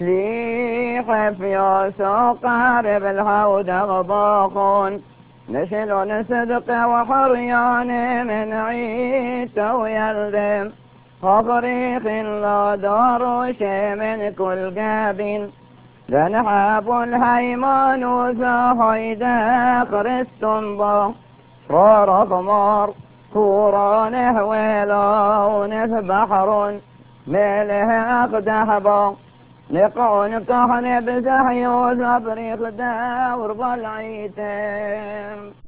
شليح فيوس قارب الهود غباخون نشل صدق وحريان من عيت ويلدم خفريخ لا داروش من كل قابل لنحاب الهيمان وزهيدا خرستنبا صار خمار كوران حويلون في بحر ميله أقدحبا نقعون كهن بزحيوز أبريق داور بالعيتم